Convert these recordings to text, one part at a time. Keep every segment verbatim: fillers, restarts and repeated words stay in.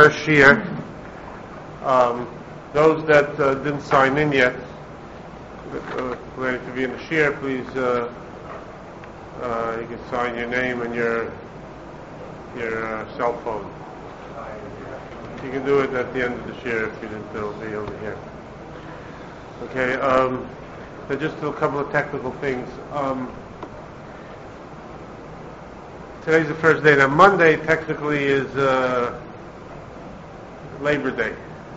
last shiur. Um, those that uh, didn't sign in yet, uh, planning to be in the shiur, please, uh, uh, you can sign your name and your your uh, cell phone. You can do it at the end of the shiur if you didn't, it'll be over here. Okay, um, so just a couple of technical things. Um, today's the first day. Now Monday technically is uh, Labor Day.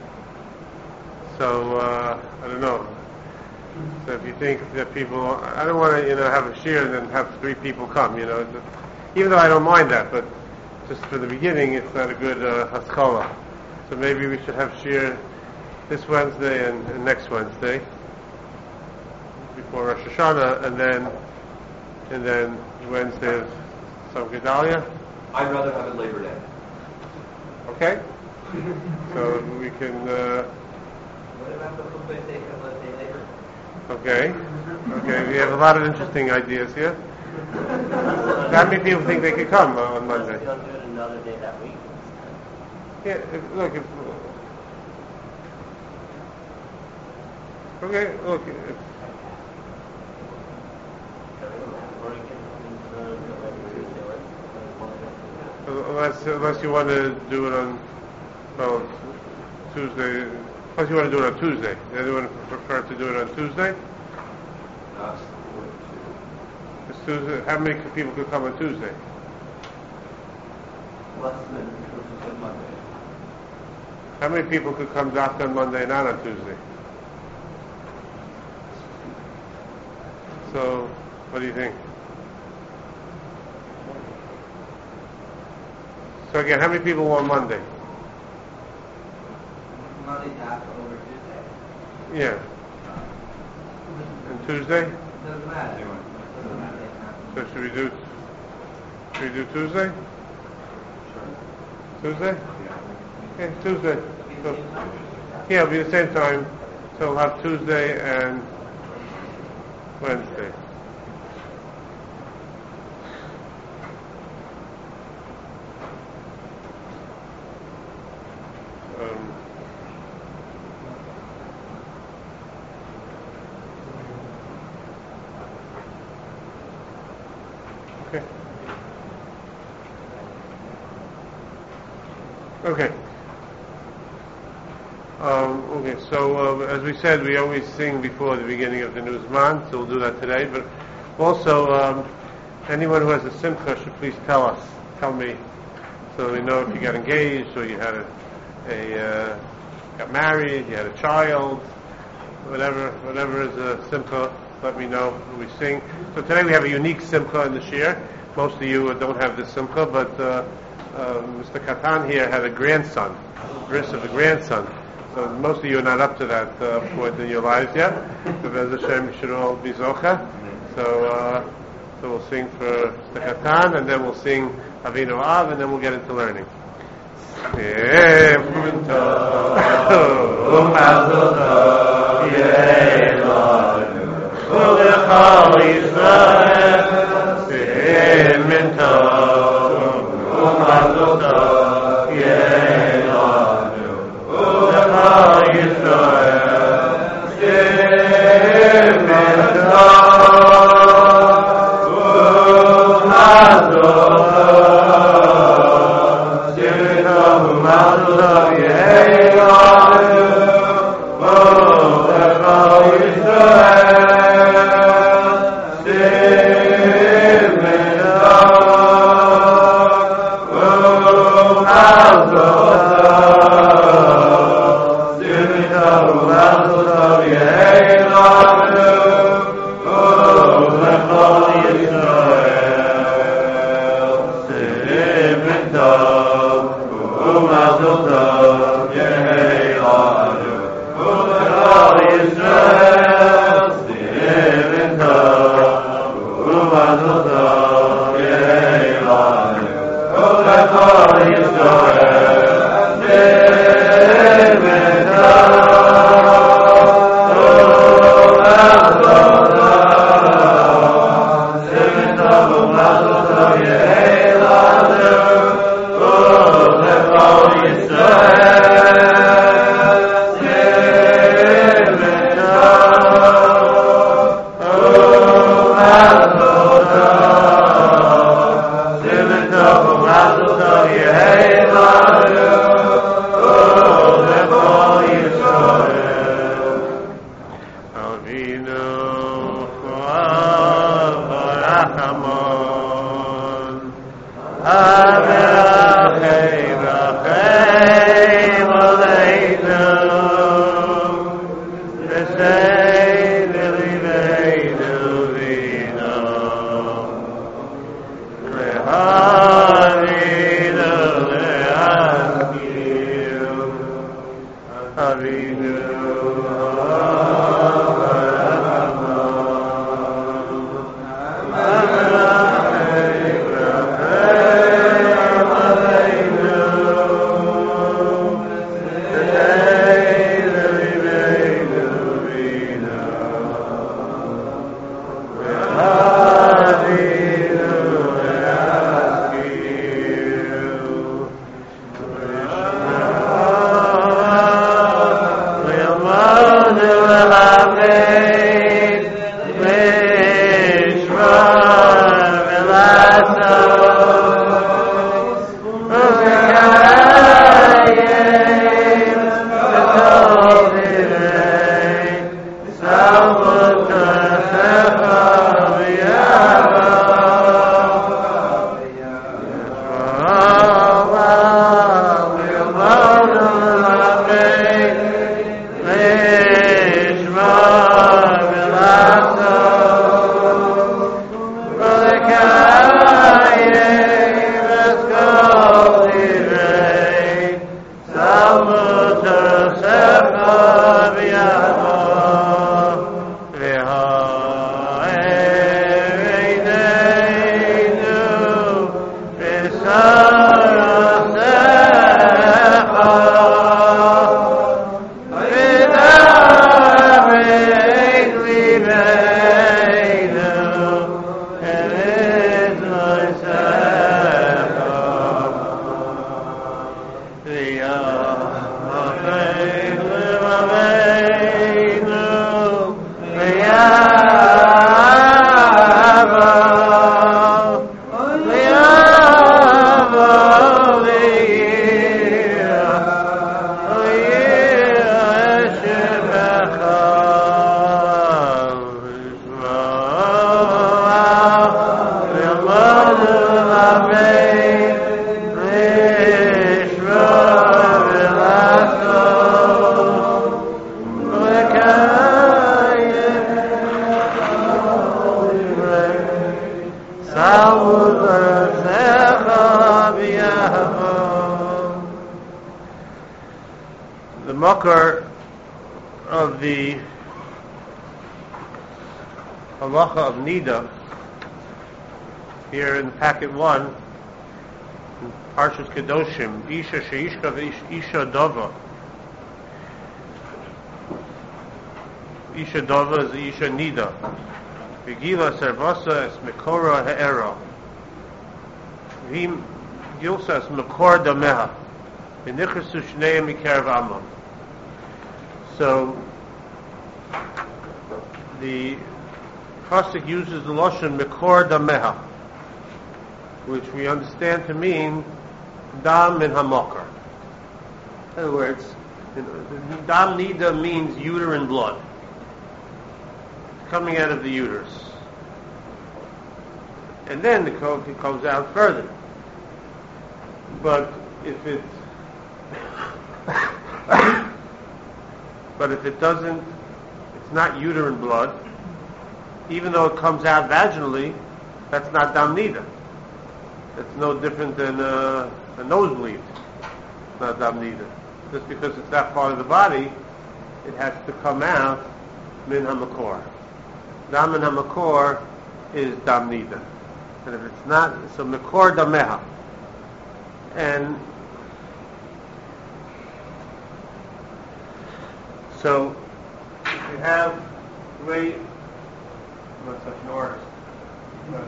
So, uh, I don't know. So if you think that people, I don't want to, you know, have a shiur and then have three people come, you know. Even though I don't mind that, but just for the beginning, it's not a good uh, haskalah. So maybe we should have shiur this Wednesday and, and next Wednesday before Rosh Hashanah, and then and then Wednesday is some Gedalia. I'd rather have it Labor Day. Okay. So we can. Uh, What about the Chupei Sefer, let's say Labor? Okay. Okay. We have a lot of interesting ideas here. How many people think they could come uh, on Monday? They'll do it another day that week. Yeah. If, look. If, okay. Look. If, unless unless you want to do it on well Tuesday. Unless you want to do it on Tuesday. Anyone prefer to do it on Tuesday? Uh, It's Tuesday. How many people could come on Tuesday? Less than Monday. How many people could come down on Monday, not on Tuesday? So, what do you think? So again, how many people want Monday? Monday after over Tuesday. Yeah. And Tuesday? Doesn't matter. Doesn't matter. So should we do? Should we do Tuesday? Tuesday? Okay, Tuesday. So, yeah, it'll be the same time. So we'll have Tuesday and Wednesday. Um, okay. Okay. Um, okay, so uh, as we said, we always sing before the beginning of the new Zman, so we'll do that today. But also, um, anyone who has a simcha should please tell us, tell me, so we know if you got engaged or you had a, a uh, got married, you had a child, whatever, whatever is a simcha. Let me know when we sing. So today we have a unique simcha in the shiur. Most of you don't have this simcha, but uh, uh, Mister Katan here had a grandson, bris of a grandson. So most of you are not up to that uh, point in your lives yet. So Bez Hashem, you should all be zocha. So, uh, so we'll sing for Mister Katan, and then we'll sing Avinu Av, and then we'll get into learning. Israel. The makar of the halacha of nida here in packet one, in Parshas Kedoshim, Isha sheishka v'isha dova. Isha dova is Isha nida. V'gila servasa es mekora ha'era. V'im gilsa es mekor dameha. V'nichresu shneim mikerev amon. So the pasuk uses the lashon mekor dameha, which we understand to mean dam in hamakar. In other words, dam nida means uterine blood coming out of the uterus, and then the coke comes out further. But if it but if it doesn't, it's not uterine blood. Even though it comes out vaginally, that's not dam nida. It's no different than uh, a nosebleed. It's not dam nida. Just because it's that part of the body, it has to come out min hamakor. Dam min hamakor is dam nida. And if it's not, so makor dameha. And so you have way not such an order. But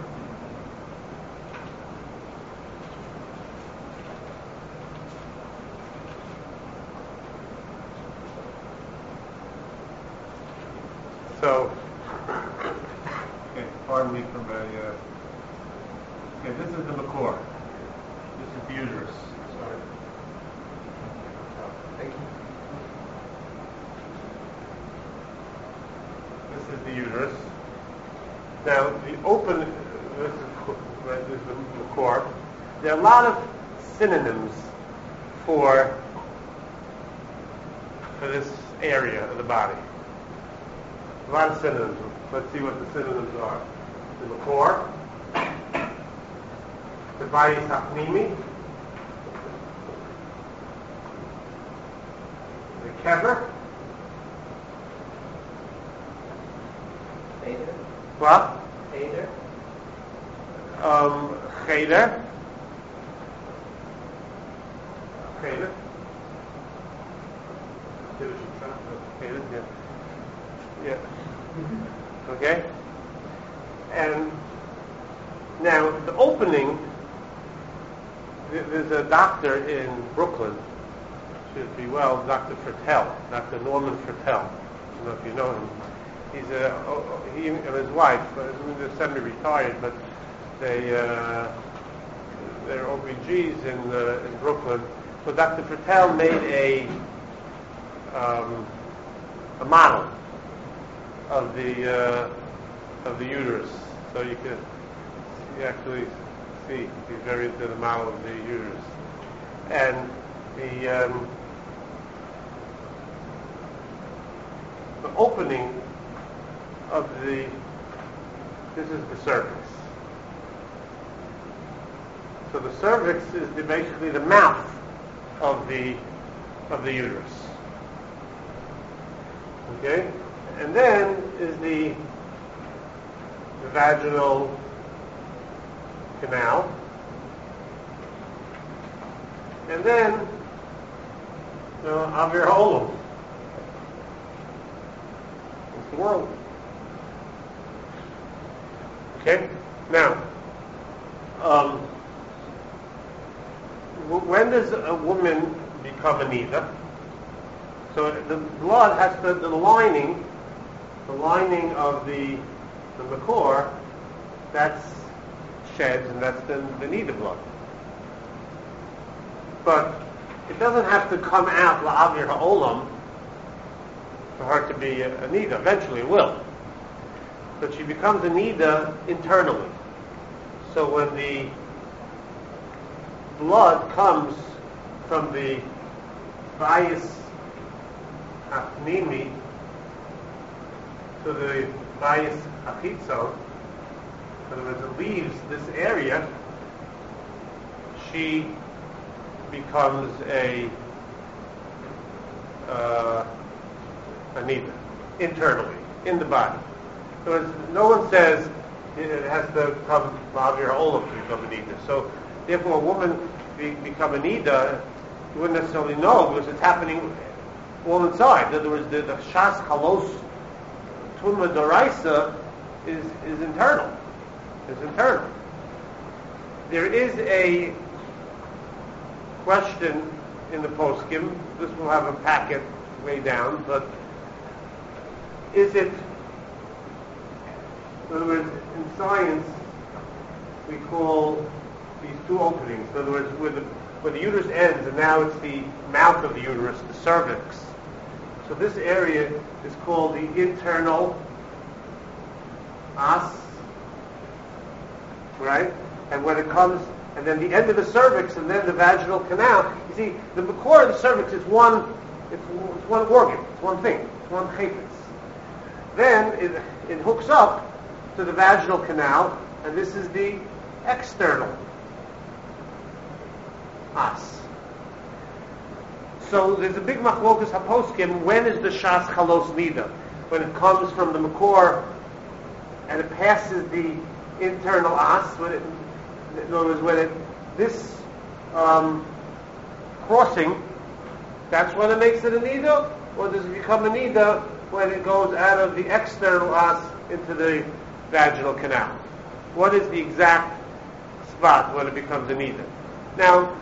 so, okay, pardon me for my. Uh, okay, this is the makor. This is the uterus. Sorry. Thank you. This is the uterus. Now, the open, this is, right, this is the makor. There are a lot of synonyms for, for this area of the body. A lot of synonyms. Let's see what the synonyms are. The makor, the bayis hapnimi, the kever. Cheder? What? Cheder? Um, cheder. Cheder. Cheder, yeah. Yeah. Okay? And now the opening, th- there's a doctor in Brooklyn, should be well, Doctor Fertel, Doctor Norman Fertel. I don't know if you know him. He's a, oh, he and his wife, uh, they're semi-retired, but they, uh, they're O B Gs in, uh, in Brooklyn. So Doctor Fertel made a, um, a model of the, uh, of the uterus. So you can you actually see, he's very into the model of the uterus. And the, um, the opening of the, this is the cervix. So the cervix is the, basically the mouth of the, of the uterus. Okay? And then is the, the vaginal canal. And then, you know, alveolum. It's the world. Okay? Now, um, w- when does a woman become a nida? So the blood has to, the lining, the lining of the, the makor, that's sheds, and that's the, the nida blood. But it doesn't have to come out la'avir ha'olam for her to be a, a nida. Eventually it will. But she becomes a nida internally. So when the blood comes from the bias apnimi to the bias achitzon, in other words, it leaves this area, she becomes a uh, a nida internally in the body. So it's, no one says it has to come Ma'avir Olam to become a nida. So therefore, a woman be, become a nida, you wouldn't necessarily know because it's happening all inside. In other words, the, the shas halos tumma doraisa is is internal. Is internal. There is a question in the poskim. This will have a packet way down, but is it? In other words, in science, we call these two openings. In other words, where the where the uterus ends, and now it's the mouth of the uterus, the cervix. So this area is called the internal os, right? And when it comes, and then the end of the cervix, and then the vaginal canal. You see, the core of the cervix is one, it's, it's one organ, it's one thing, it's one chayfetz. Then it, it hooks up to the vaginal canal, and this is the external os. So there's a big machlokas haposkim. When is the shas chalos nida? When it comes from the makor and it passes the internal os. When it, in other words, when it this um, crossing, that's when it makes it a nida, or does it become a nida when it goes out of the external os into the vaginal canal? What is the exact spot when it becomes a nida? Now,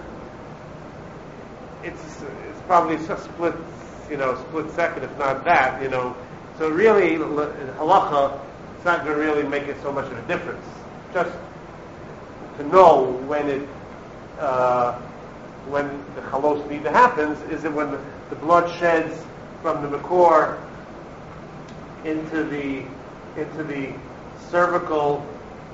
it's it's probably a split, you know, split second, if not that, you know. So really, in halacha, it's not going to really make it so much of a difference. Just to know when it, uh, when the chalos nida happens, is it when the, the blood sheds from the makor into the into the cervical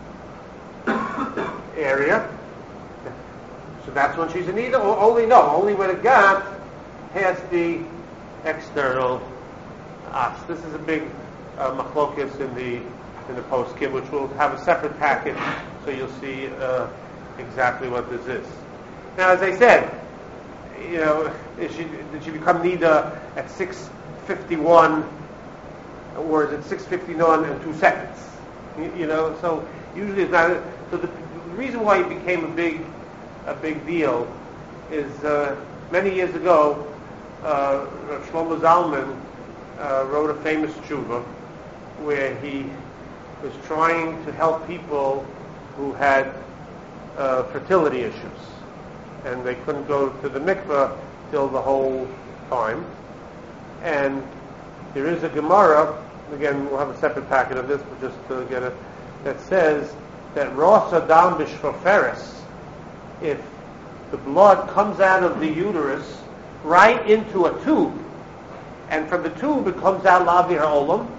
area. So that's when she's a nida, or only no, only when it got past the external os. This is a big uh, machlokas in the in the poskim, which will have a separate packet, so you'll see uh, exactly what this is. Now, as I said, you know, is she, did she become Nida at six fifty-one, or is it six fifty-nine and two seconds? You, you know, so usually it's not. So the, the reason why it became a big, a big deal, is uh, many years ago, uh, Rav Shlomo Zalman uh, wrote a famous tshuva where he was trying to help people who had uh, fertility issues, and they couldn't go to the mikveh till the whole time. And there is a Gemara, again we'll have a separate packet of this, but just to get it, that says that Ros Adam B'Shvaferes, if the blood comes out of the uterus right into a tube, and from the tube it comes out Lavir Olam,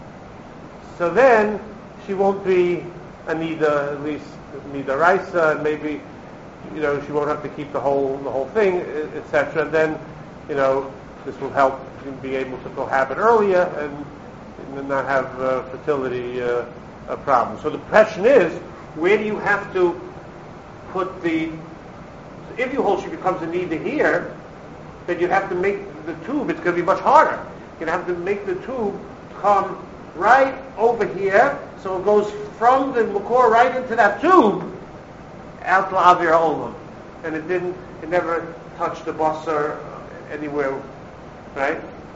so then she won't be a Nida, at least Nida Raisa, and maybe, you know, she won't have to keep the whole the whole thing, et cetera. Then, you know, this will help you be able to cohabit earlier and, and not have uh, fertility uh, uh, problems. So the question is, where do you have to put the? If you hold she becomes a Nida here, then you have to make the tube. It's going to be much harder. You have to make the tube come right over here, so it goes from the makor right into that tube out to Avir Olam, and it didn't, it never touched the basar anywhere, right?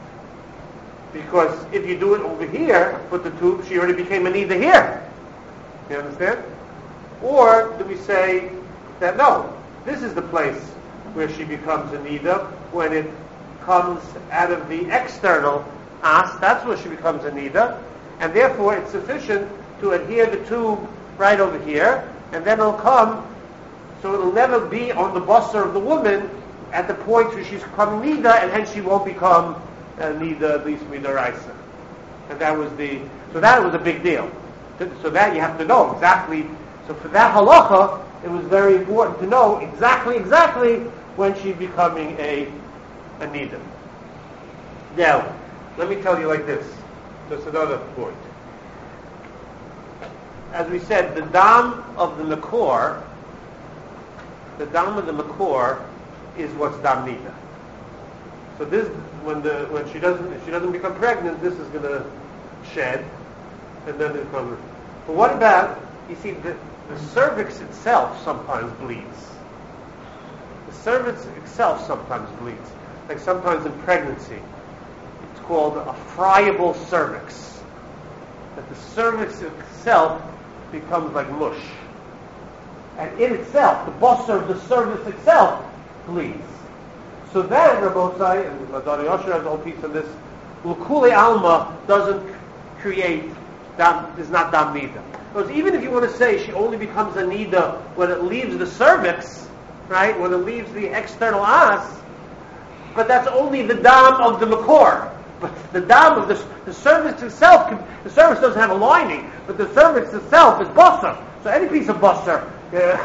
Because if you do it over here, put the tube, she already became a Nida here. You understand? Or do we say that no, this is the place where she becomes a Nida when it comes out of the external as, that's where she becomes a Nida, and therefore it's sufficient to adhere the tube right over here, and then it'll come, so it'll never be on the basar of the woman at the point where she's become Nida, and hence she won't become a Nida, at least Nida Raisa. And that was the, so that was a big deal. So that you have to know exactly, so for that halacha, it was very important to know exactly, exactly when she's becoming a, a Nida. Now, let me tell you like this, just another point. As we said, the dam of the makor, the dam of the makor is what's dam nida. So this, when the when she doesn't if she doesn't become pregnant, this is going to shed, and then it comes. But what about, you see, the, the cervix itself sometimes bleeds. The cervix itself sometimes bleeds, like sometimes in pregnancy. It's called a friable cervix. That the cervix itself becomes like mush. And in itself, the basar of the cervix itself bleeds. So then, Rabbosai, and Madani Yosher has a whole piece on this, L'Kuli Alma doesn't create, dam, is not dam nida. Because even if you want to say she only becomes a nida when it leaves the cervix, right, when it leaves the external as, but that's only the dam of the makor. But the dam of the, the cervix itself, can, the cervix doesn't have a lining, but the cervix itself is basar. So any piece of basar uh,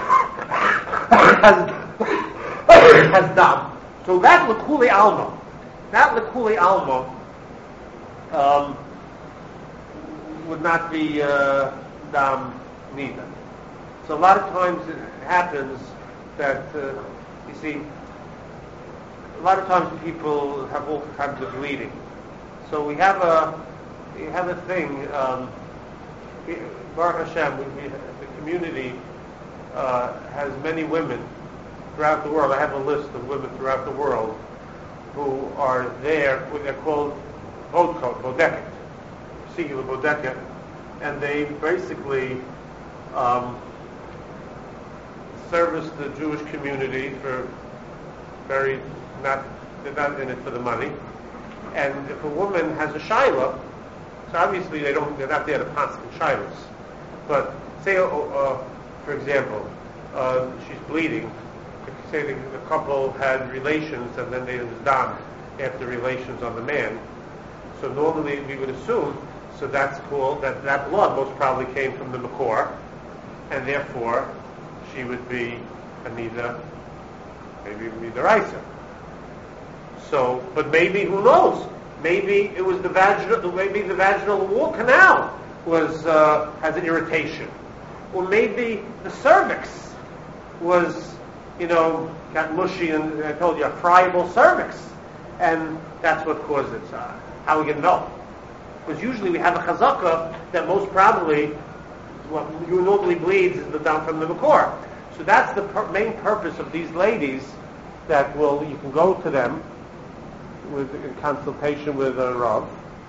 has, has dam. So that L'Kuli Alma, that L'Kuli Alma um, would not be uh, dam nida. So a lot of times it happens that, uh, you see, a lot of times people have all kinds of bleeding. So we have a we have a thing. Um, we, Baruch Hashem, we, we, the community uh, has many women throughout the world. I have a list of women throughout the world who are there. They're called Vodka, Bodeket, singular Bodeket, and they basically um, service the Jewish community for very not. They're not in it for the money. And if a woman has a shaila, so obviously they don't, they're not there to constant shailas. But say, uh, uh, for example, uh, she's bleeding. Say the, the couple had relations and then they was dam after relations on the man. So normally we would assume, so that's cool, that that blood most probably came from the makor, and therefore she would be a nida, maybe nida raisa. So, but maybe, who knows? Maybe it was the vaginal, maybe the vaginal wall canal was uh, has an irritation, or maybe the cervix was, you know, got mushy and I told you, a friable cervix. And that's what caused it. Uh, how are we going to know? Because usually we have a chazaka that most probably, what you normally bleeds is the dam from the makor. So that's the per- main purpose of these ladies that will, you can go to them with in consultation with a Rav,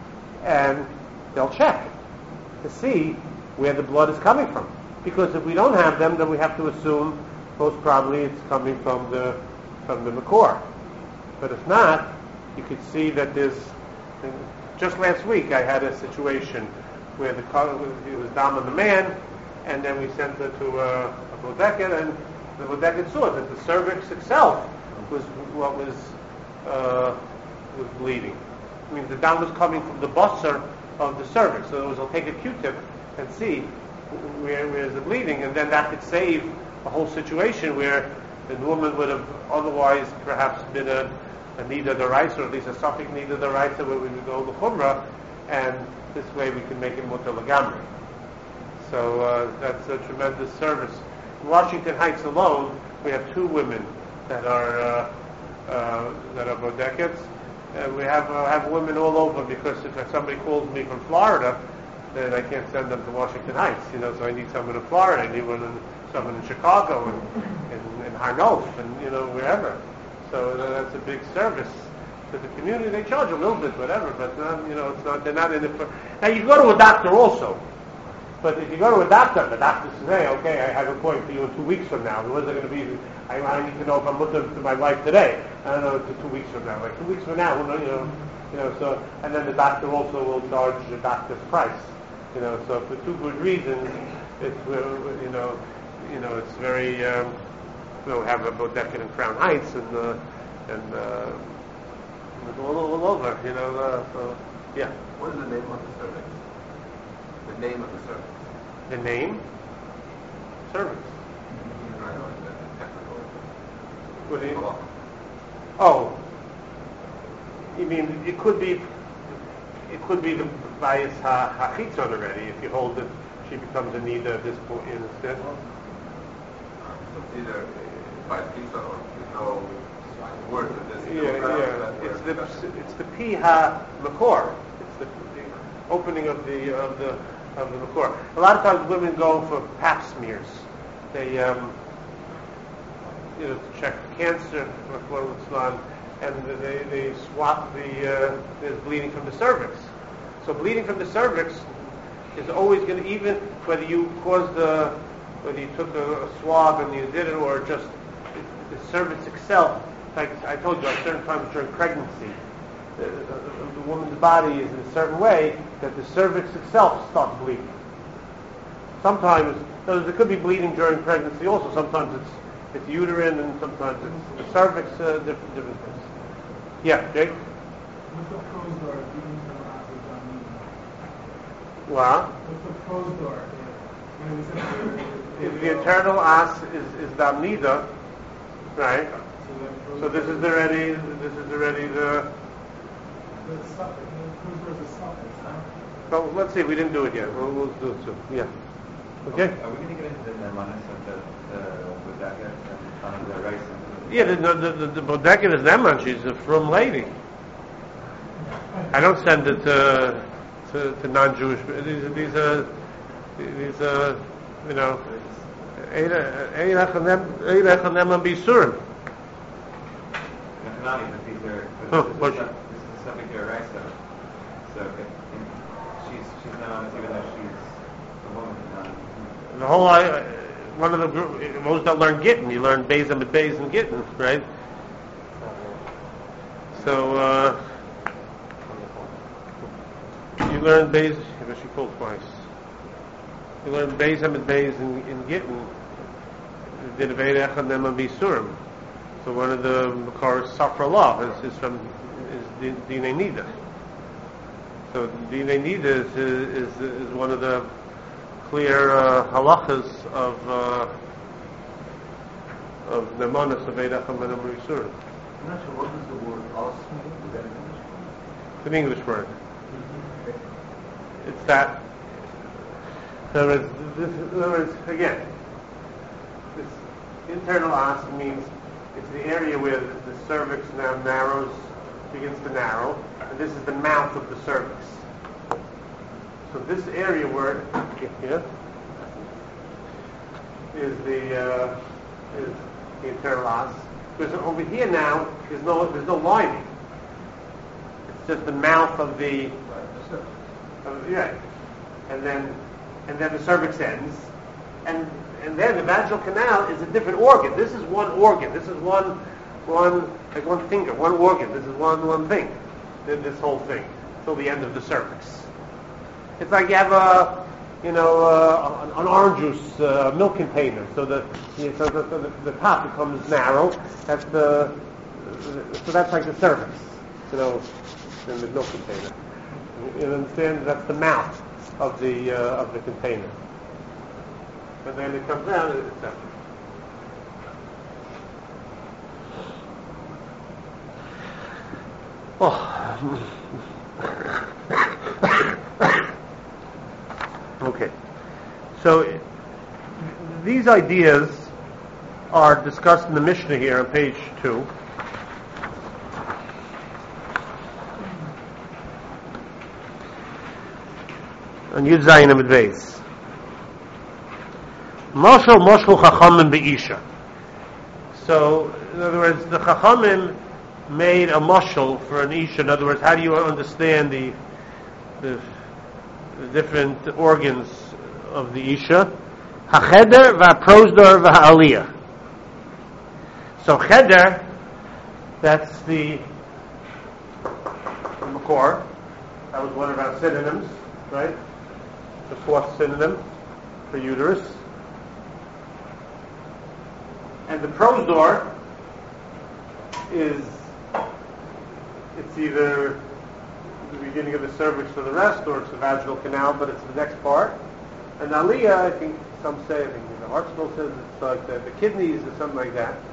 and they'll check to see where the blood is coming from. Because if we don't have them, then we have to assume most probably it's coming from the from the makor. But if not, you could see that there's. Just last week, I had a situation where the it was dam on the man, and then we sent her to a, a bodeket, and the bodeket saw that the cervix itself was what was uh, was bleeding. I mean, the dam was coming from the basar of the cervix. So in other words, I'll take a Q-tip and see where where's the bleeding, and then that could save a whole situation where the woman would have otherwise perhaps been a, a nida deraisa, or at least a suffix nida deraisa, where we would go the chumrah, and this way we can make it mutar lagamri. So uh, that's a tremendous service. In Washington Heights alone, we have two women that are uh, uh, that are bodekets. Uh, we have uh, have women all over, because if somebody calls me from Florida, then I can't send them to Washington Heights. You know, so I need someone in Florida, I need one in, someone in Chicago, and in, in Harnof, and you know, wherever. So uh, that's a big service to the community. They charge a little bit, whatever, but not, you know, it's not. They're not in it for. Now you go to a doctor also, but if you go to a doctor, the doctor says, "Hey, okay, I have a point for you in two weeks from now. When's it going to be? I, I need to know if I'm looking to my wife today. I don't know, to two weeks from now. Like two weeks from now, you know, you know. So, and then the doctor also will charge the doctor's price. You know, so for two good reasons, it's uh, you know, you know, it's very. Um, we'll have a bodeket in Crown Heights and uh, and uh, all, all over. You know, uh, so yeah. What is the name of the cervix? The name of the cervix. The name? Cervix. I know it's a technical. What do you? Oh, you mean it could be? It could be the bias ha hachitzon already. If you hold it, she becomes a nida at this point instead. So it's either by pizza or there's no word to this. Yeah, yeah. It's the it's the piha makor. It's the, the opening of the of the of the makor. A lot of times women go for pap smears. They um, you know, to check cancer for chloroxylon, and they they swap the uh, there's bleeding from the cervix. So bleeding from the cervix is always going to, even whether you caused the whether you took a, a swab and you did it, or just the, the cervix itself. Like I told you, at certain times during pregnancy, the, the, the woman's body is in a certain way that the cervix itself starts bleeding. Sometimes there could be bleeding during pregnancy also. Sometimes it's it's uterine, and sometimes it's the cervix. Uh, different different things. Yeah, Jake. What's the pros door being from Abu Dhabi? What? What's the pros door? When we said If the internal as is is damnida, right? So this is already this is already the. The suffix. The pros door is a suffix, huh? So let's see. We didn't do it yet. We'll, we'll do it soon. Yeah. Okay. Are we going to get into the nemanis of the the bodeket and on the rice? Yeah, the the the, the bodeket is Neman. She's a frum lady. I don't send it to to, to non-Jewish. These are these are these are you know. Eirech and Neman bisurim. Definitely, but these are. Oh, This what- is not- this is something to a rice, so if, she's she's nemanis even though she's a woman. Not, The whole uh, one of the group, most that learn Gittin, you learn Beis and Beis and Gittin, right? So uh, you learn Beis. I guess you called twice. You learn Beis and Beis in, in Gittin. Did Veirech and Neman bisurim. So one of the Makar Safra law is, is from is Dinei Nida. So Dinei Nida is, is is one of the clear uh, halachas of uh, of Nemanis of Veirech and Neman bisurim. I'm not sure, what does the word os mean? Is that an English word? It's an English word. It's that. In other words, this, in other words, again, this, internal os means it's the area where the, the cervix now narrows, begins to narrow, and this is the mouth of the cervix. So this area where here is the uh, is the internal os. Because over here now there's no there's no lining. It's just the mouth of the of, yeah, and then and then the cervix ends, and and then the vaginal canal is a different organ. This is one organ. This is one one like one finger, one organ. This is one one thing. Then this whole thing till the end of the cervix. It's like you have a, you know, uh, an, an orange juice uh, milk container. So the, you know, so the, so the the top becomes narrow. That's the so that's like the cervix, you know, in the milk container. You understand? That's the mouth of the uh, of the container. And then it comes out, et cetera. Oh. Okay. So these ideas are discussed in the Mishnah here on page two. On Yud Zayin Amud Beis. Moshel Moshel Chachamim Be'isha. So, in other words, the Chachamim made a moshel for an Isha. In other words, how do you understand the the, the different organs of the Isha? HaCheder v'Haprosdor v'Ha'aliyah. So Cheder, that's the Makor. That was one of our synonyms, right? The fourth synonym for uterus. And the prosdor is, it's either the beginning of the cervix or the rest, or it's the vaginal canal, but it's the next part. And aliyah, I think some say, I think the Hartzell says it's like the, the kidneys or something like that.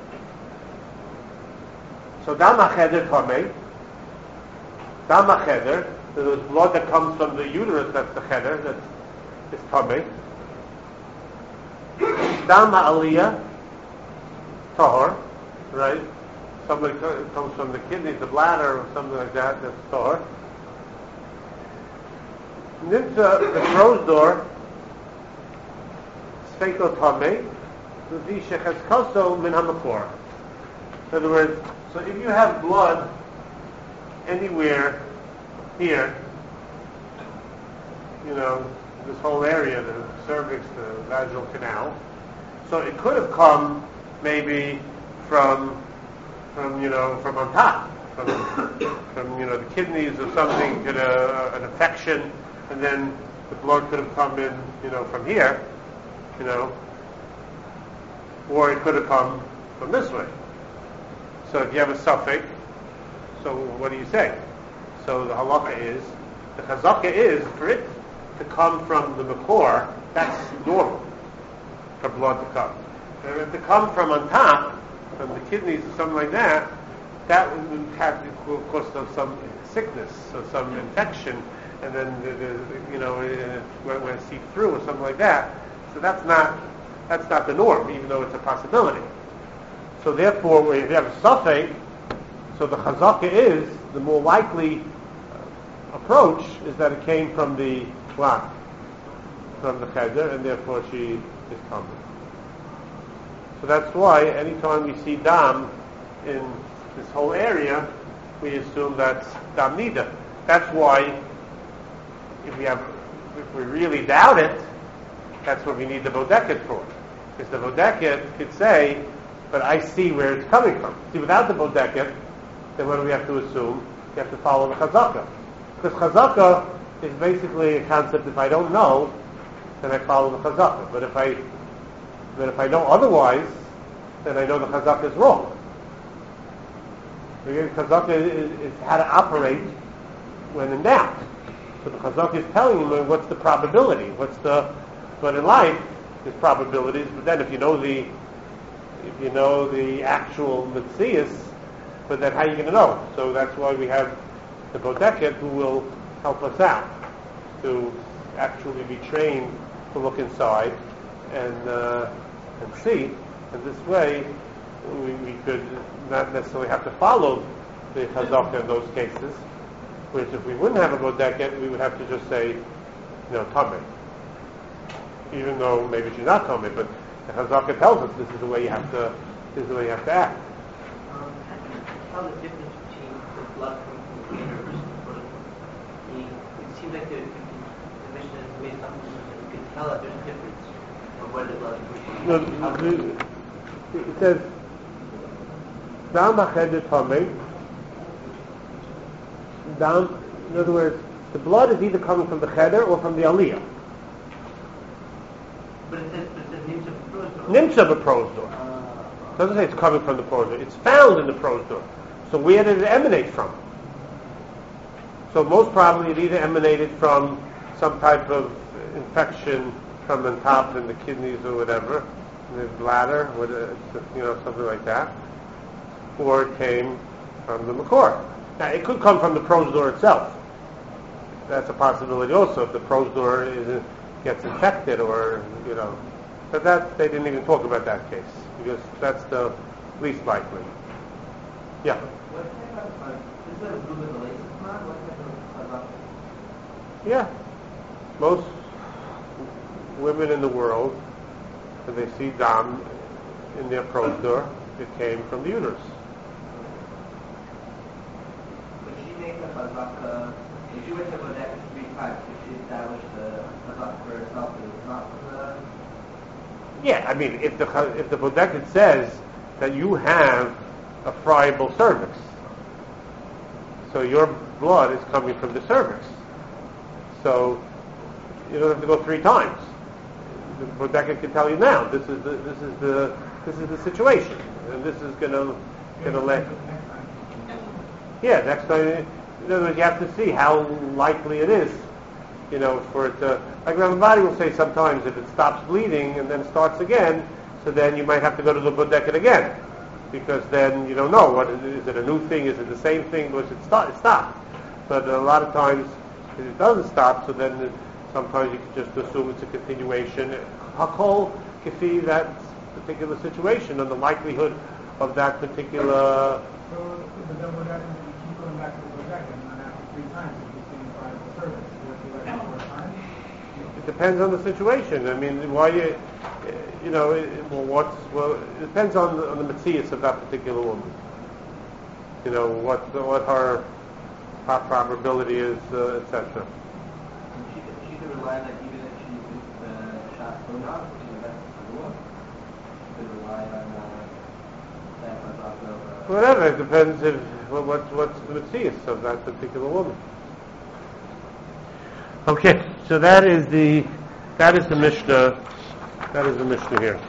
So dam hacheder kamei, dam hacheder, so there's blood that comes from the uterus, that's the cheder, that's is kamei. Dam aliyah, tahor, right? Somebody comes from the kidneys, the bladder, or something like that, that's tahor. Nimtza, the prosdor, sfeiko tamei, l'vi shechazkaso min hamakor. In other words, so if you have blood anywhere here, you know, this whole area, the cervix, the vaginal canal, so it could have come maybe from, from you know, from on top, from, from you know, the kidneys or something, could a, an infection, and then the blood could have come in, you know, from here, you know, or it could have come from this way. So if you have a suffix, so what do you say? So the halakha is, the chazaka is, for it to come from the makor, that's normal, for blood to come. And to come from on top, from the kidneys or something like that, that would have the cost of some sickness or some infection, and then the, the, you know, when, when it seep through or something like that. So that's not that's not the norm, even though it's a possibility. So therefore, if you have a suffix, so the chazaka is, the more likely approach is that it came from the what? From the cheder, and therefore she is common. So that's why anytime we see dam in this whole area, we assume that's dam nida. That's why if we have, if we really doubt it, that's what we need the bodeket for. Because the bodeket could say, but I see where it's coming from. See, without the bodeket, then what do we have to assume? We have to follow the chazaka. Because chazaka is basically a concept, if I don't know, then I follow the chazaka. But if I but if I know otherwise, then I know the chazaka is wrong. Again, chazaka is, is how to operate when in doubt. So the chazaka is telling you what's the probability, what's the, but in life, there's probabilities, but then if you know the, if you know the actual mitzias, but then how are you going to know? So that's why we have the bodeket who will help us out to actually be trained to look inside and uh, and see. And this way, we, we could not necessarily have to follow the chazaka in those cases. Whereas if we wouldn't have a bodeket, we would have to just say, you know, tameh. Even though maybe she's not tameh, but the chazaka tells us this is the way you have to, this is the way you have to act. Um, how do you tell the difference between the blood coming from the vein versus the protocol? The, it seems like the, the mission is made something that you can tell that there's a difference of where the blood is coming from. No, it says, Dam hacheder tameh. Dam, in other words, the blood is either coming from the cheder or from the aliyah. But it says, but it says nimtza b'prozor. Nimtza b'prozor. Uh, It doesn't say it's coming from the prozor. It's found in the prozor. So where did it emanate from? So most probably it either emanated from some type of infection from the top in the kidneys or whatever, in the bladder, whatever, you know, something like that, or it came from the makor. Now it could come from the prozor itself. That's a possibility also if the prozor is gets infected or you know, but that they didn't even talk about that case because that's the least likely. Yeah. what type of, uh, is that a blue relations man? What type of, uh, Yeah. Most women in the world, when they see dam in their prozor, it came from the uterus. Could she make a chazaka, if she went to Bodek three times, could she establish the chazaka for herself that it's not from the... Yeah, I mean, if the if the bodeket says that you have a friable cervix, so your blood is coming from the cervix, so you don't have to go three times. The bodeket can tell you now. This is the this is the this is the situation, and this is gonna gonna let. Yeah, next time. In other words, you have to see how likely it is, you know, for it to. Like Rabbi Badi will say sometimes if it stops bleeding and then starts again, so then you might have to go to the bodeket again, because then you don't know what is, is it a new thing, is it the same thing, was it stop, it stopped. But a lot of times it doesn't stop, so then sometimes you can just assume it's a continuation. Hakol kafi that particular situation and the likelihood of that particular. So, but then what happens if you keep going back to the bodeket and then after three times you keep seeing friable cervix? You have to do that four times? It depends on the situation. I mean, why you, you know, it, well, what's well, it depends on the, on the metzius of that particular woman. You know, what what her pro- probability is, uh, et cetera. She could, she could rely on that even if she was uh, shot sonar, which is the best for the woman. She could rely on uh, that chazaka of... Uh, Whatever. It depends if what what what's the metzius of that particular woman. Okay, so that is the that is the Mishnah. That is the Mishnah here,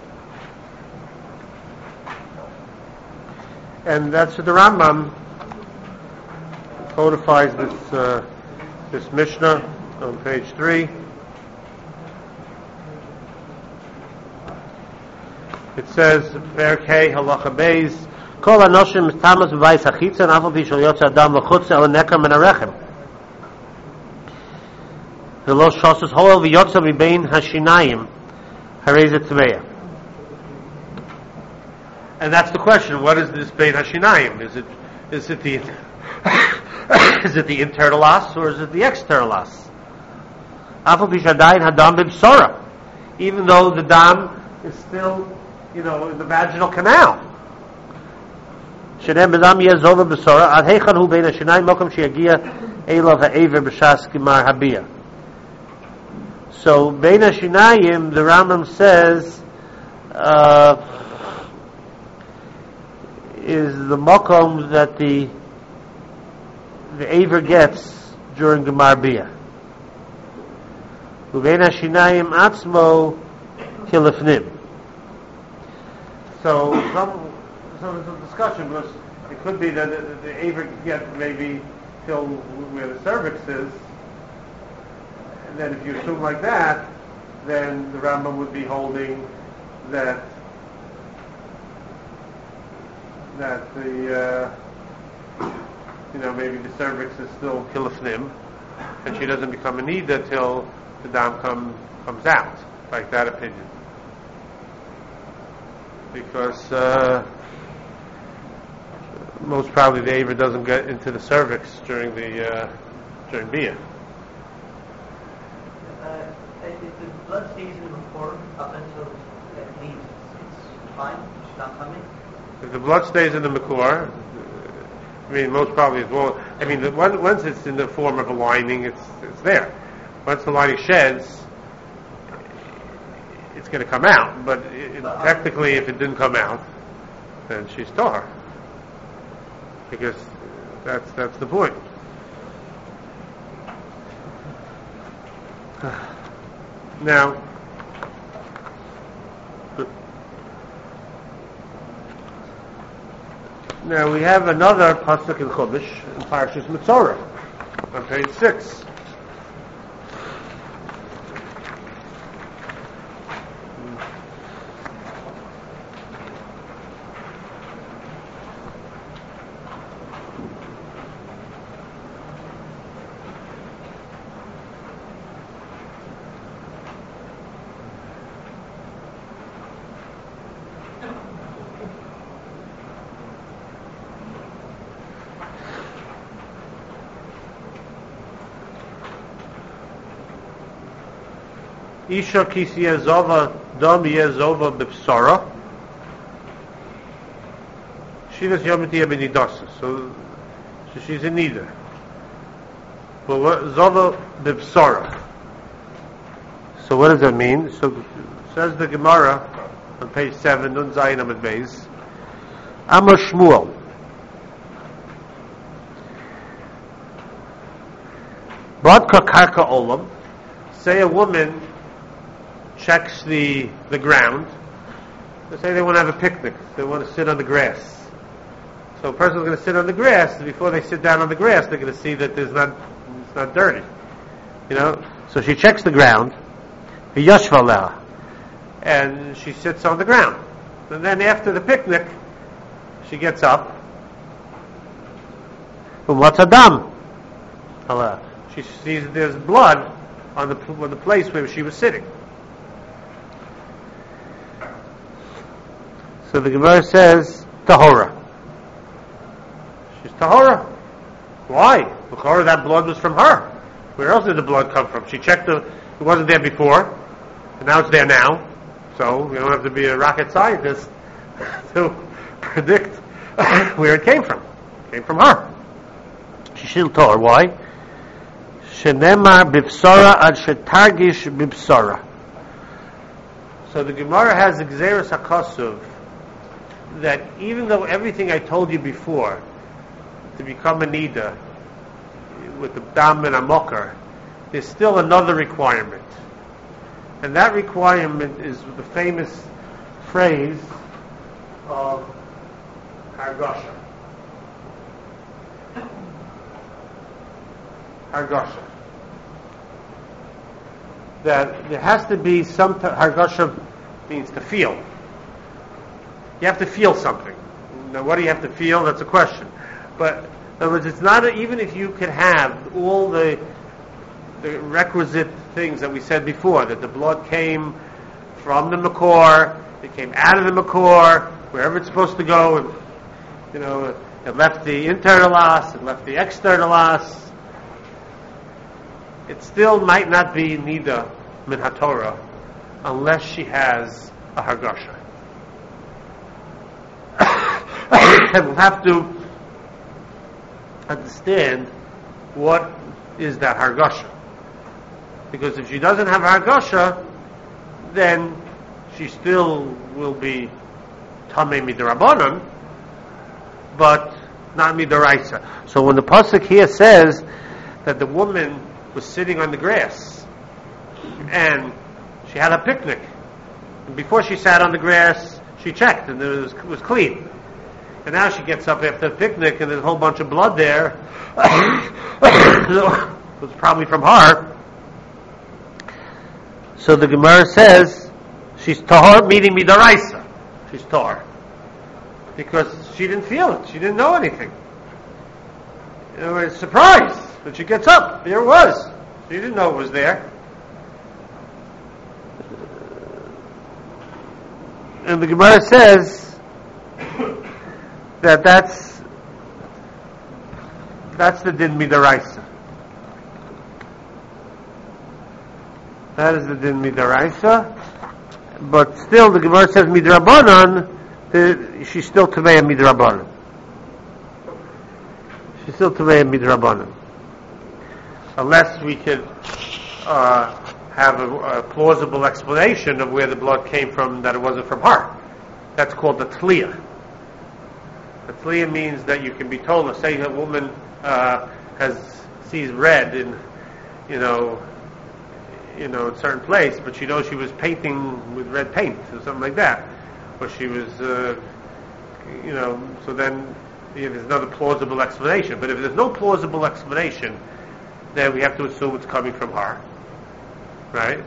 and that's the Rambam codifies this uh, this Mishnah on page three. It says, "Perek Hey Halacha Beis Kol Hanoshim Tamas B'Bayis Hachitza Nafal Pi Shel Yotze Adam L'Chutza El Neker Min HaRechem." V'lo shosas hoel v'yotza v'bein hashinayim harei tmeya. And that's the question. What is this bein hashinayim? Is it is it the is it the internal os or is it the external os? Afal b'shadayin hadam b'bsora. Even though the dam is still, you know, in the vaginal canal. Shenem b'dam yezova b'sora ad heichan hu bein hashinayim mokum sheyagia elav ha'ever b'shas kimar habiyah. So, Bein HaShinayim, the Rambam says, uh, is the makom that the the Aver gets during the Marbiyah. Bein HaShinayim atzmo kilifnim. So, some, some there's a discussion because it could be that the, the Aver gets maybe till where the cervix is. And then if you assume like that, then the Rambam would be holding that that the uh, you know maybe the cervix is still kilifnim, and she doesn't become a nida till the dam come, comes out, like that opinion. because uh, most probably the aver doesn't get into the cervix during the uh, during bia. Uh, if the blood stays in the core up until it leaves, it's fine. It's not coming. If the blood stays in the makor, I mean, most probably it won't. I mean, the, one, once it's in the form of a lining, it's it's there. Once the lining sheds, it's going to come out. But it, it, technically, if it didn't come out, then she's tahor, because that's that's the point. Now, now we have another pasuk in Chumash in Parashas Metzorah on page six. Isha kis yezova dom yezova b'psara. Shilas yomiti abinidosa. So, so she's in neither. But what zova b'psara? So what does that mean? So says the Gemara on page seven, Nun Zayin Amud Beis. Amar Shmuel. Badka karka olam. Say a woman checks the the ground. Let's say they want to have a picnic. They want to sit on the grass. So a person's going to sit on the grass, and before they sit down on the grass, they're going to see that there's not it's not dirty. You know. So she checks the ground, and she sits on the ground. And then after the picnic, she gets up. What's Adam? She sees that there's blood on the on the place where she was sitting. So the Gemara says, Tahora. She's Tahora. Why? Because that blood was from her. Where else did the blood come from? She checked the, it wasn't there before, and now it's there now. So you don't have to be a rocket scientist to predict where it came from. It came from her. She's still Tahor. Why? Shenemar bipsara ad shetargish bipsara. So the Gemara has Gzeres HaKasuv that even though everything I told you before to become a nida with the dam and amokar, there's still another requirement, and that requirement is the famous phrase of hargasha. Hargasha. That there has to be some t- hargasha means to feel. You have to feel something. Now, what do you have to feel? That's a question. But in other words, it's not a, even if you could have all the the requisite things that we said before, that the blood came from the makor, it came out of the makor, wherever it's supposed to go, and, you know, it left the internal os, it left the external os. It still might not be nida min haTorah unless she has a hargasha. And we'll have to understand what is that hargasha. Because if she doesn't have hargasha, then she still will be tamei midarabanan, but not midaraisa. So when the pasuk here says that the woman was sitting on the grass and she had a picnic, and before she sat on the grass, she checked and it was, it was clean. And now she gets up after the picnic and there's a whole bunch of blood there. It was probably from her. So the Gemara says she's tahor, meaning midaraisa. She's tahor because she didn't feel it. She didn't know anything. You know, it's surprised when she gets up. There it was. She didn't know it was there. and the Gemara says that that's that's the din midaraisa. That is the din midaraisa, but still the Gemara says midrabanan. The, she's still Tameya midrabanan. She's still Tameya midrabanan, unless we could uh, have a, a plausible explanation of where the blood came from, that it wasn't from her. That's called the tliya. The tliya means that you can be told, let's say a woman uh, has sees red in, you know, you know, in a certain place, but she knows she was painting with red paint or something like that, or she was, uh, you know, so then you know, there's another plausible explanation. But if there's no plausible explanation, then we have to assume it's coming from her, right?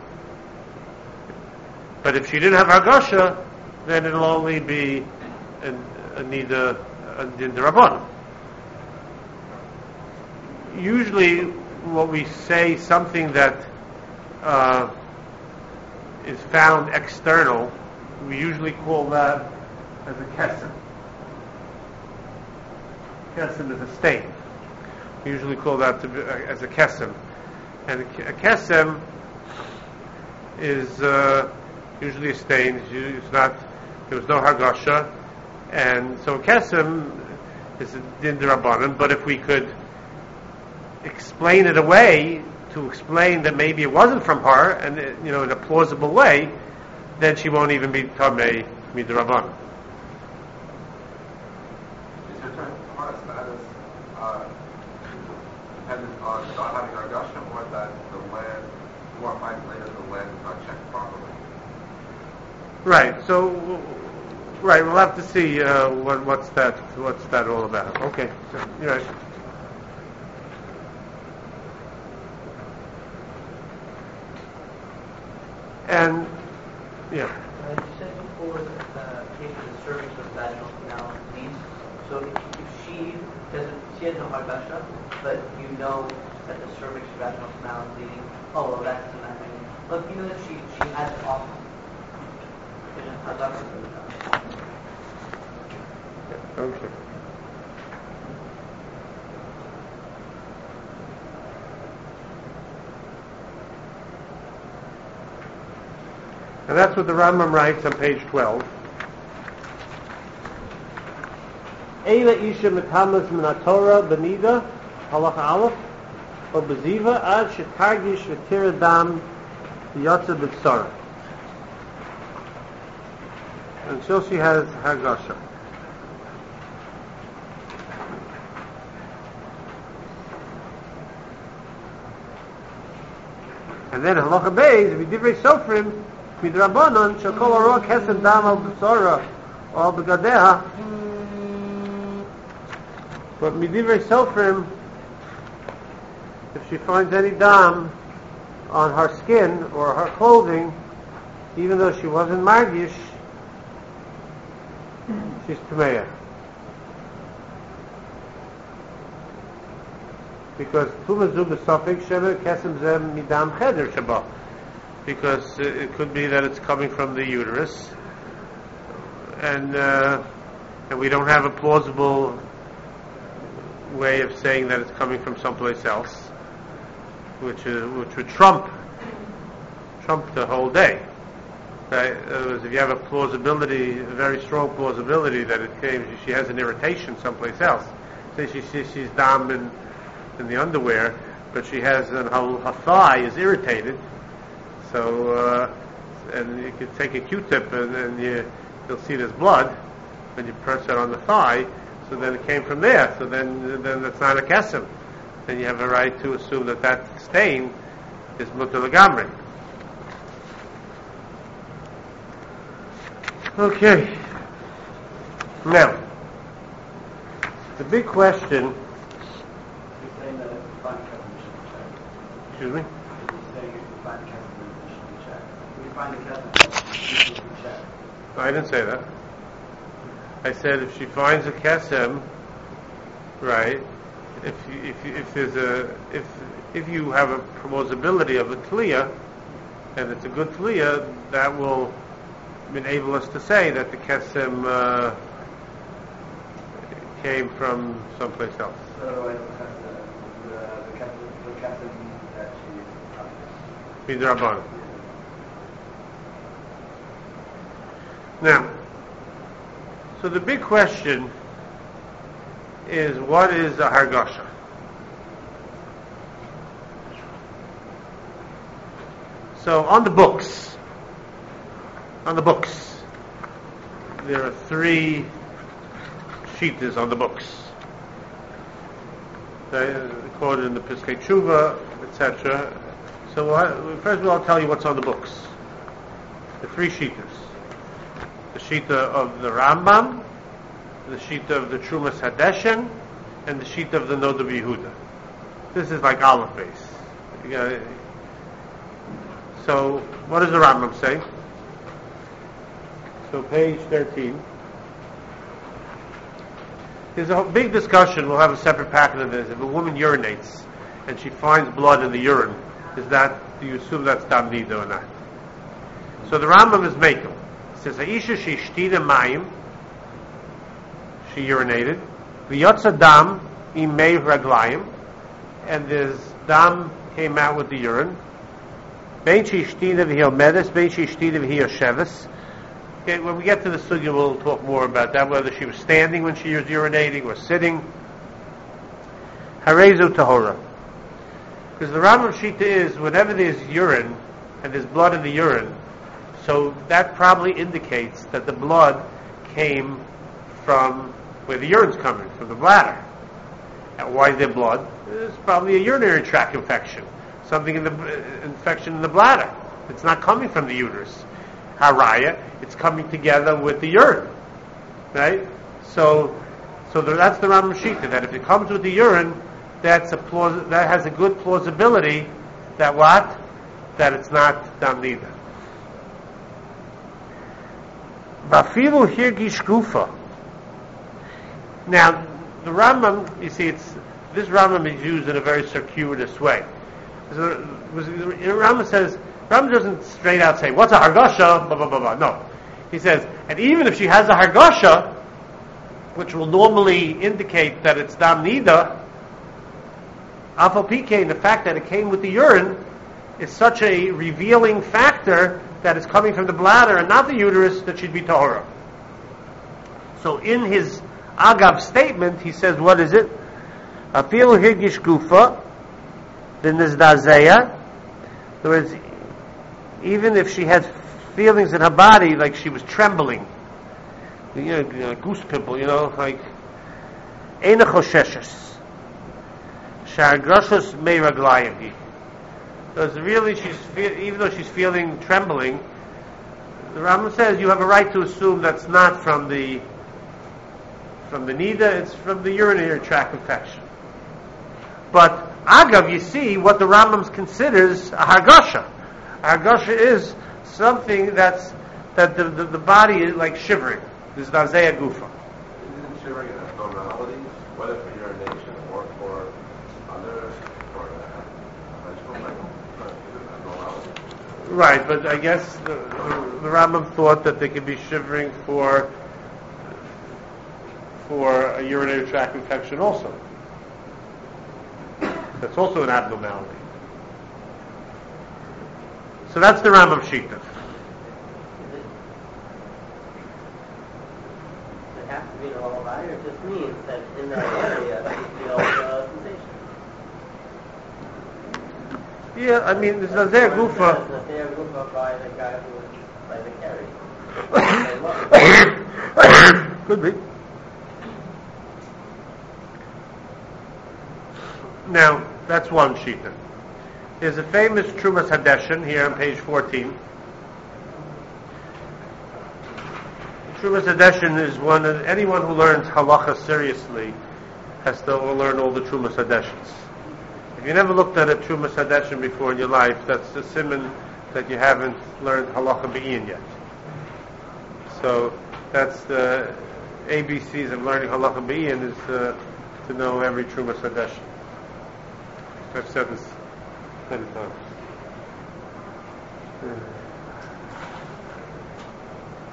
But if she didn't have Hargasha, then it'll only be a, a nida, a din d'Rabbanan. Usually, what we say something that uh, is found external, we usually call that as a kesem. Kesem is a stain. We usually call that to be, uh, as a kesem. And a, a kesem is uh, usually a stain. It's not, there was no hargasha. And so a kesem is a din d'Rabbanan, but if we could explain it away to explain that maybe it wasn't from her, and it, you know, in a plausible way, then she won't even be tamei midrabanan. Is your term Tahara status uh, dependent on not having Hargasha, or that the land, more finds later the land is not checked properly? Right. So, right. We'll have to see uh, what, what's that. What's that all about? Okay. So, you're right. And yeah. Uh, you said before that uh, case of the cervix of vaginal canal disease. So if, if she doesn't, she has no hargasha, but you know that the cervix of vaginal canal is bleeding. Oh, well, that's the matter. But you know that she she has it off. Okay. And that's what the Rambam writes on page twelve. Eila isha metamas min haTorah b'nida halacha aleph or b'ziva ad shetargish v'tira dam yotza b'tzara, until she has hargasha. And then halacha beis v'divrei sofrim midrabanan shekol hara kesem dam al b'tzara or al b'gadeha. But midivrei sofrim, if she finds any dam on her skin or her clothing, even though she wasn't margish, she's tameya. Because tumazu b'sofik shemer kesem zem midam cheder shaba. Because it could be that it's coming from the uterus, and uh, and we don't have a plausible way of saying that it's coming from someplace else, which is, which would trump trump the whole day. Right? If you have a plausibility, a very strong plausibility that it came, she has an irritation someplace else. Say she, she she's dam in, in the underwear, but she has an, her, her thigh is irritated. So, uh, and you could take a Q-tip and, and you, you'll see there's blood when you press it on the thigh. So then it came from there. So then, then that's not a kesem. Then you have a right to assume that that stain is mutar legamri. Okay. Now, the big question. Excuse me. I didn't say that. I said if she finds a kesem, right? If you, if you, if there's a if if you have a plausibility of a tliya, and it's a good tliya, that will enable us to say that the Kesem uh, came from someplace else. Otherwise, the the the captain the captain means that she is Midrabanan. Now, so the big question is, what is a hargasha? So on the books, on the books, there are three shittas on the books. They're quoted in the Piskei Tshuva, et cetera. So we'll, first of all, I'll tell you what's on the books. The three shittas. The shitta of the Rambam, the shitta of the Trumas Hadeshen, and the shitta of the Noda B'Yehuda. This is like Aleph base. You gotta, so, what does the Rambam say? So, page thirteen. There's a big discussion. We'll have a separate packet of this. If a woman urinates and she finds blood in the urine, is that, do you assume that's dam nida or not? So the Rambam is makel. It says, Ha'isha she'ishtida mayim, she urinated, v'yotza dam imei raglayim, and there's dam came out with the urine, bein she'ishtida v'hi omedes, bein she'ishtida v'hi yosheves. Okay, when we get to the sugya, we'll talk more about that, whether she was standing when she was urinating or sitting. Harezu tahora. Because the Rambam Shita is, whenever there's urine, and there's blood in the urine, so that probably indicates that the blood came from where the urine's coming, from the bladder. And why is there blood? It's probably a urinary tract infection. Something in the uh, infection in the bladder. It's not coming from the uterus. Haraya, it's coming together with the urine. Right? So so the, that's the Rambam Shita, that if it comes with the urine, that's a plaus- that has a good plausibility that what? That it's not dam nida. Vafilu hirgish gufa. Now, the Rambam, you see, it's this Rambam is used in a very circuitous way. So, the Rambam says, Rambam doesn't straight out say, what's a hargasha? Blah, blah, blah, blah. No. He says, and even if she has a hargasha, which will normally indicate that it's dam nida, afal pikein, the fact that it came with the urine, is such a revealing factor that it's coming from the bladder and not the uterus, that she'd be tahora. So in his agav statement, he says, what is it? Afilu hirgish gufa, then there's dazeya. In other words, even if she had feelings in her body, like she was trembling, you know, you know goose pimple, you know, like eina chosheshes, shargrashos mei raglayim. Because really, she's fe- even though she's feeling trembling, the Rambam says you have a right to assume that's not from the from the nida; it's from the urinary tract infection. But agav, you see what the Rambam considers a hargasha. A hargasha is something that's that the, the, the body is like shivering. This is dazeya gufa. Isn't shivering an abnormality, whether for urination or for other, for uh, vegetable cycle? But is it an abnormality? Right, but I guess the, the Rambam thought that they could be shivering for for a urinary tract infection also. That's also an abnormality. So that's the Rambam Shita. Does it have to be in a whole body, or it just means that in that area you feel the sensation? Yeah, I mean, there's Nazir Gufa. Nazir Gufa by the guy who was by the carry. Could be. Now, that's one Shita. There's a famous Trumas Hadeshen here on page fourteen. Trumas Hadeshen is one of, anyone who learns halacha seriously has to learn all the Trumas Hadeshens. If you never looked at a Trumas Hadeshen before in your life, that's a siman that you haven't learned halacha be'in yet. So that's the A B Cs of learning halacha be'in is uh, to know every Trumas Hadeshen. I've said this many times.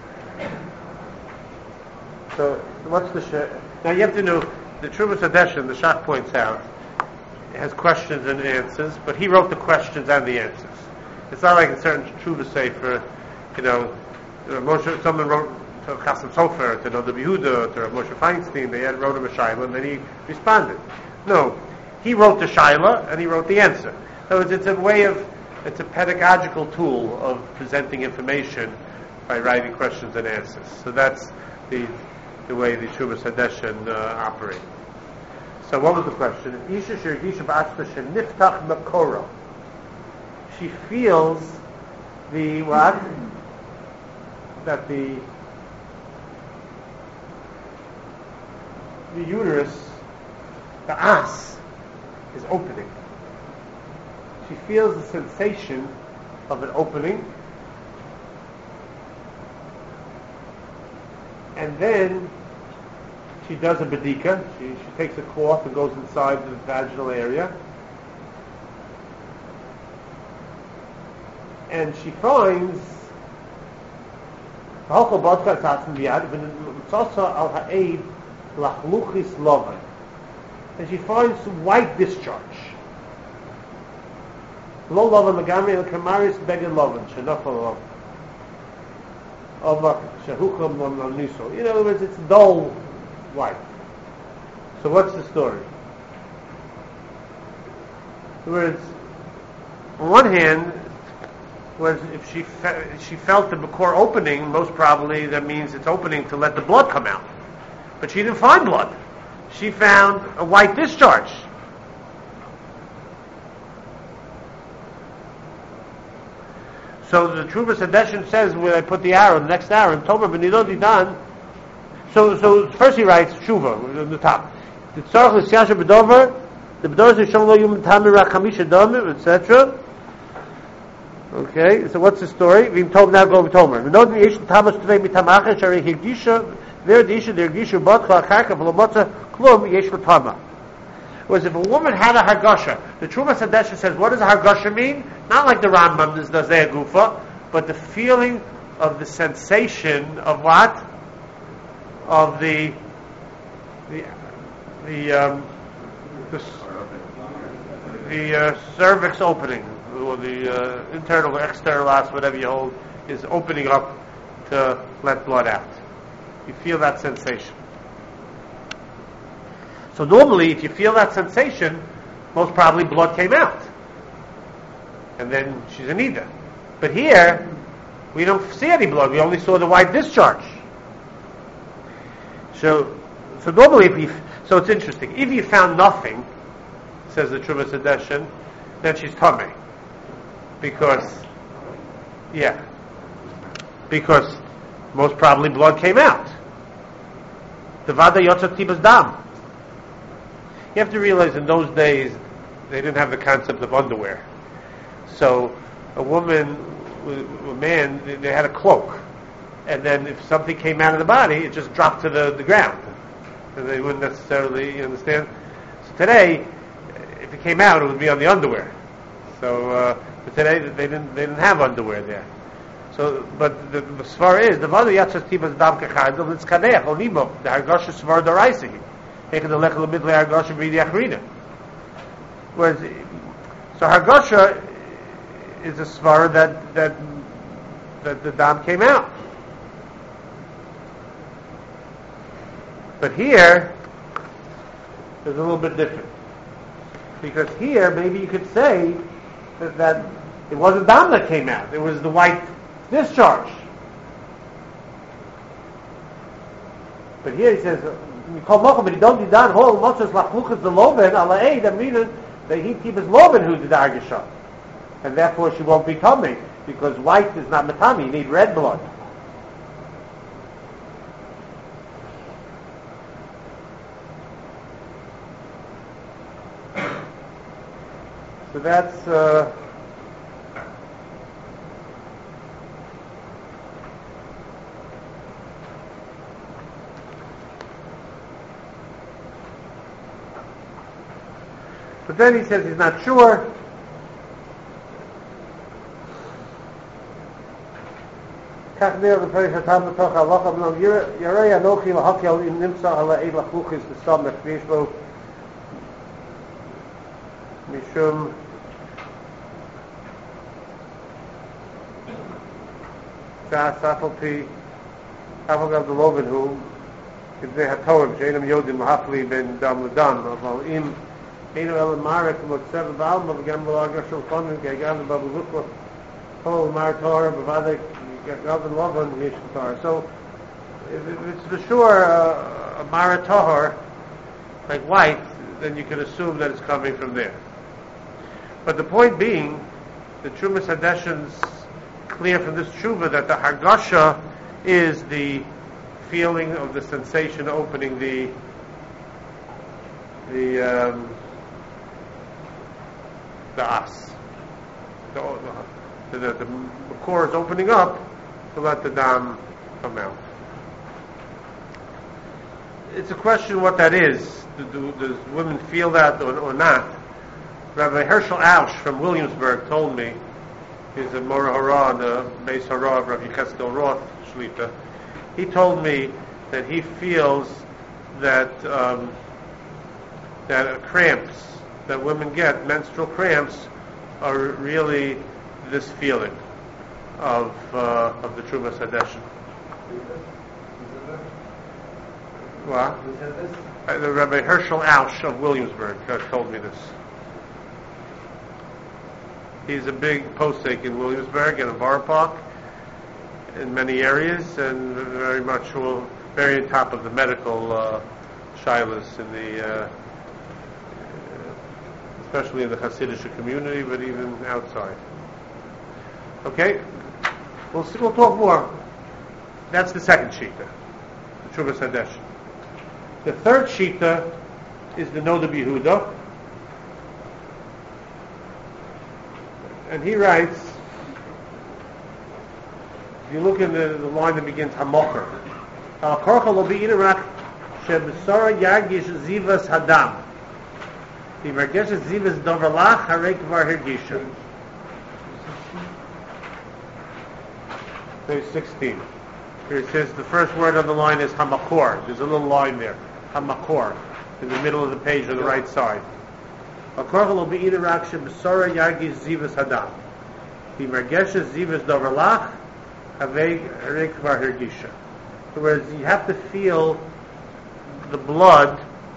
So what's the sh- now you have to know the Trumas Hadeshin, the Shach points out, has questions and answers, but he wrote the questions and the answers. It's not like a certain Truva Sefer, you know, uh, Moshe, someone wrote to Chasam Sofer, to Noda Yehuda, to Moshe Feinstein, they had wrote him a Shaila, and then he responded. No, he wrote the Shaila, and he wrote the answer. So it's, it's a way of, it's a pedagogical tool of presenting information by writing questions and answers. So that's the the way the Trumas Hadeshin uh, operate. So what was the question? Isha shirgisha ba'ashta sheniftach makoro. She feels the what? That the the uterus, the as, is opening. She feels the sensation of an opening, and then she does a bedika. She, she takes a cloth and goes inside the vaginal area, and she finds and she finds some white discharge. Lo lovan legami el kamaris begin lovan shenafal lovan. In other words, it's dull white. So what's the story? In other words, on one hand, was if she fe- she felt the Bakor opening, most probably that means it's opening to let the blood come out. But she didn't find blood. She found a white discharge. So the Trumas Hadeshin says, where I put the arrow, the next arrow, in Tomer Benidot Didan. So, so first he writes Tshuva on the top. The Tzarech L'Siyasha B'Dover, the B'Dover Zishon Lo Yum Tamir Rachamisha Domim, et cetera. Okay, so what's the story? V'im Tov now go Tomer. Benidot Yesh Tamas Tvei Mitamacha Shari Hirgisha Ver Disha Dirgisha Botcha Acharka V'Lomotza Klum Yesh L'Tama. Was if a woman had a hargasha, the Trumas Hadeshin says, what does a hargasha mean? Not like the Rambam does Nazeh Gufa, but the feeling of the sensation of what? Of the the the um, the, the uh, cervix opening, or the uh, internal or external os, whatever you hold, is opening up to let blood out. You feel that sensation. So normally, if you feel that sensation, most probably blood came out. And then she's a nida. But here, we don't see any blood. We only saw the white discharge. So, so normally, if you, so it's interesting. If you found nothing, says the Trumas Hadeshin, then she's tamei. Because, yeah. Because most probably blood came out. The vada yotzat tibas dam. You have to realize in those days, they didn't have the concept of underwear. So a woman, a man, they had a cloak. And then if something came out of the body, it just dropped to the, the ground. And they wouldn't necessarily, you understand? So today, if it came out, it would be on the underwear. So, uh, but today, they didn't, they didn't have underwear there. So, but the, the svar is, the vada yatzas tibas dam kechadel, it's kadech, onimo, the hargosh is svar d'oraisi. Whereas, so Hargasha is a svara that that that the dam came out. But here, it's a little bit different. Because here, maybe you could say that, that it wasn't dam that came out. It was the white discharge. But here he says, but he don't do that whole much as lachluchas the loben ala a that means that he keeps loben who did the argasha, and therefore she won't be coming because white is not matami. You need red blood. So that's. Uh, But then he says he's not sure. כך נראה בפרק התם בתוך הלוך אמנם יראה אנוכי להקיל אם נמצא על העד לחלוכיס בסמך ויש בו משום שעס אף על פי אף על גב דלובן הוא כדי התורם שאינם יודעים להפליא בין דם לדם אבל אם אינם אלה מרק ומוצא ובעלמה וגם בלאגר של פונים כגן ובבלוקו כל מר תורה בוודאי Gavin Lovan Yishtar. So, if it's for sure uh, a Maratahar, like white, then you can assume that it's coming from there. But the point being, the Trumas Hadeshin's clear from this Tshuva that the Hargasha is the feeling of the sensation opening the the um, the as. The, the, the, the core is opening up to let the dam come out. It's a question what that is. Do, do, does women feel that or, or not? Rabbi Herschel Ausch from Williamsburg told me, he's a Mora Hara, the Beis Hara of Rabbi Cheskel Roth Shlita. He told me that he feels that um, that cramps that women get, menstrual cramps, are really this feeling of uh, of the Trumas Hadeshin. What? Who said this? Uh, the Rabbi Herschel Ausch of Williamsburg uh, told me this. He's a big posek in Williamsburg and in Borough Park in many areas, and very much will very on top of the medical uh, shilas in the, uh, especially in the Hasidic community, but even outside. Okay, we'll see, we'll talk more. That's the second shita, the Trumas Hadeshin. The third shita is the Noda B'Yehuda, and he writes. If you look in the, the line that begins Hamocher, Al Korcha Lo B'Yirak Shebesara Yagish Zivas Hadam. The Mergesh Zivas Doverlach Harei Kvar Hergisha. Page sixteen. Here it says the first word on the line is Hamakor. There's a little line there. Hamakor. In the middle of the page on the right side. Al Korcha Lo B'Yirak Shebesara Yagish Zivas Hadam. The Mergesh Zivas Doverlach Harei Kvar Hergisha. Whereas you have to feel the blood.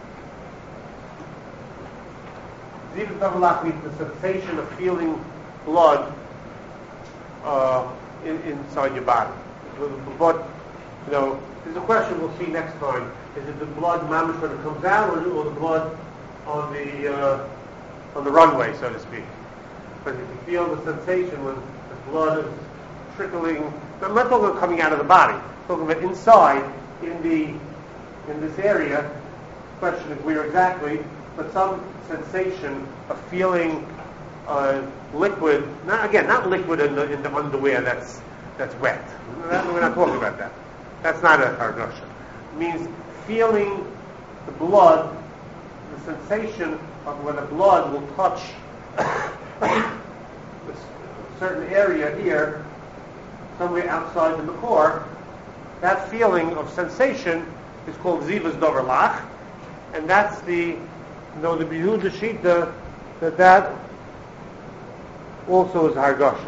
Zivas Doverlach means the sensation of feeling blood uh, in, inside your body. The blood, you know, there's a question we'll see next time. Is it the blood mamish when it comes out, or, or the blood on the uh, on the runway, so to speak? But you can feel the sensation when the blood is trickling. I'm not talking about coming out of the body. I'm talking about inside, in the in this area. Question is where exactly, but some sensation of feeling uh, liquid. Not again, not liquid in the in the underwear that's that's wet. We're not talking about that. That's not a hargasha. It means feeling the blood, the sensation of when the blood will touch a certain area here, somewhere outside the makor. That feeling of sensation is called zivas doverlach, and that's the, you know, the B'Yehuda shita that that also is hargasha.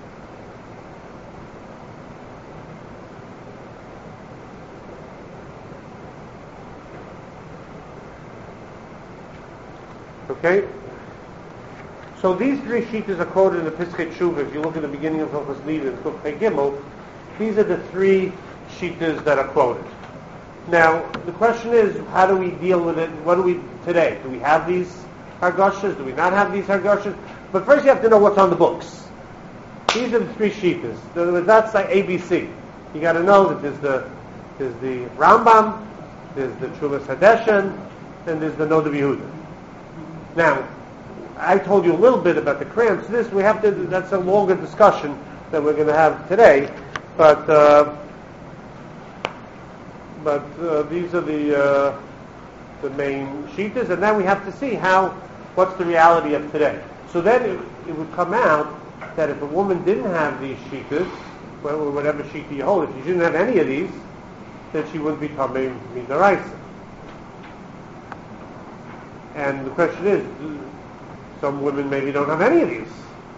Okay? So these three shitas are quoted in the Piskei Tshuva. If you look at the beginning of Hilchos Nida, it's called Pei Gimel. These are the three shitas that are quoted. Now, the question is, how do we deal with it? What do we, today? Do we have these hargashas? Do we not have these hargashas? But first you have to know what's on the books. These are the three shitas. In other words, that's like A B C. You got to know that there's the there's the Rambam, there's the Trumas Hadeshin, and there's the Noda B'Yehuda. Now, I told you a little bit about the cramps. This we have to. That's a longer discussion that we're going to have today. But uh, but uh, these are the uh, the main shitas, and then we have to see how what's the reality of today. So then it, it would come out that if a woman didn't have these shitas, wh- whatever shita you hold. If she didn't have any of these, then she wouldn't be tamei midaraisa. And the question is, some women maybe don't have any of these.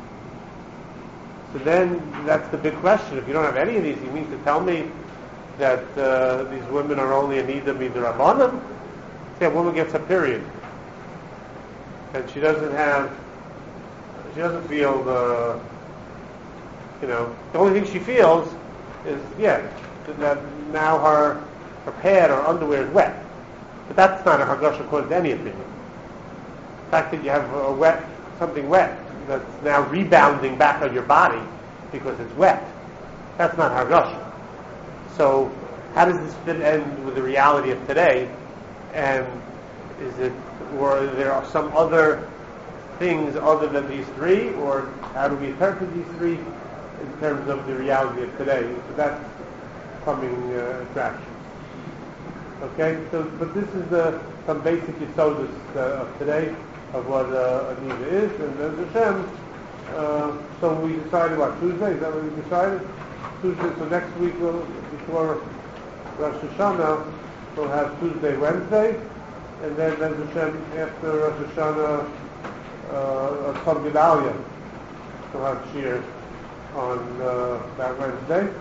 So then, that's the big question. If you don't have any of these, you mean to tell me that uh, these women are only in need of midarabanan? Say a woman gets a period, and she doesn't have, she doesn't feel the, you know, the only thing she feels is, yeah, that now her her pad or underwear is wet. But that's not a hargasha according to any opinion. The fact that you have a wet, something wet that's now rebounding back on your body because it's wet, that's not hargasha. So how does this fit in with the reality of today? And is it, or there are some other things other than these three, or how do we interpret these three in terms of the reality of today? So that's coming uh, attraction. Okay, so but this is the some basic yesodus uh, of today of what uh, Aniva is, and there's Hashem. Uh, so we decided what Tuesday? Is that what we decided? Tuesday. So next week, we'll, before Rosh Hashanah, we'll have Tuesday, Wednesday, and then there's Hashem after Rosh Hashanah, uh, Chag Gedalia. We'll have shir on uh, that Wednesday.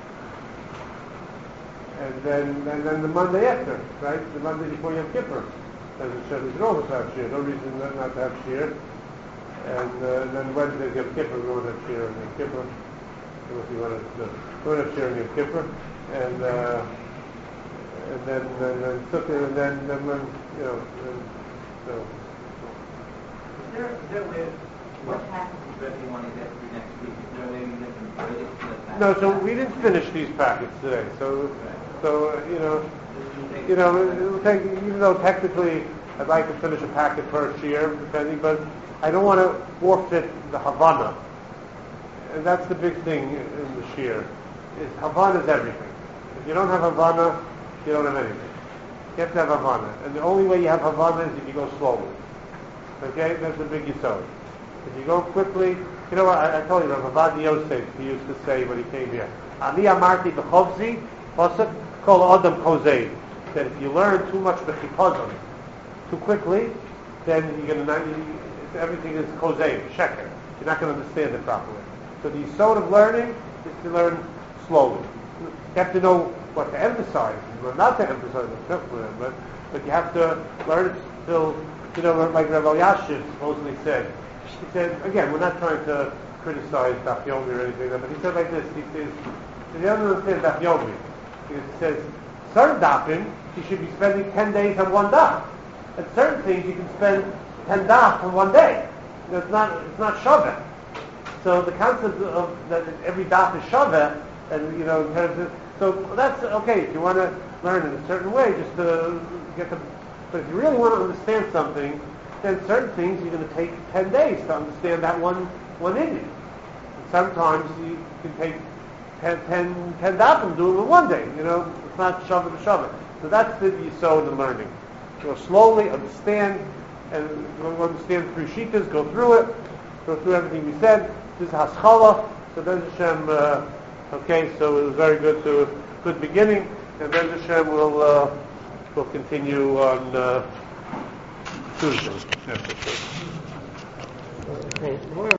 And then, and then the Monday after, right? The Monday before Yom Kippur. As it said, we can always have shir. No reason not, not to have shir. And, uh, and then Wednesday Yom Kippur, we won't have shir on Yom Kippur. If you want to, we won't have shir on Yom Kippur. And, uh, and then, and then, Sukkot, and then, then when, you know, and, so. Is there, is there a way, what happens if everyone is after next week? Is there a way we can avoid it from the back? No, so we didn't finish these packets today. So, so uh, you know, you know, it'll take, even though technically I'd like to finish a packet per year, depending, but I don't want to forfeit the Havana. And that's the big thing in the shear. Is Havana is everything. If you don't have Havana, you don't have anything. You have to have Havana. And the only way you have Havana is if you go slowly. Okay? That's the big yisod. If you go quickly, you know what, I, I told you, Rabbi Yosef, he used to say when he came here, Ani amarti b'chovzi, pasuk, kol adam kozei. That if you learn too much b'chipazon, too quickly, then you're going to, everything is kozei, sheker. You're not going to understand it properly. So the yisod of learning is to learn slowly. You have to know what to emphasize, what not to emphasize, but, but you have to learn it till, you know, like Rabbi Yashiv supposedly said. He said, again, we're not trying to criticize Daf Yomi or anything, but he said like this, he says, he doesn't understand Daf Yomi. He says, certain dafim, you should be spending ten days on one daf. And certain things you can spend ten daf on one day. You know, it's not, it's not shaveh. So the concept of that every daf is shaveh, and you know, in terms of, so that's okay, if you want to learn in a certain way, just to get the, but if you really want to understand something, then certain things you're going to take ten days to understand that one one Indian. And sometimes you can take ten, ten, ten daf and do it in one day. You know, it's not shavah to shavah. So that's the yisod in learning. Go slowly, understand, and understand through shitas, go through it, go through everything we said. This is haschala. So then Hashem, uh, okay, so it was very good to good beginning, and then Hashem will uh, will continue on uh, Tuesday. Yes,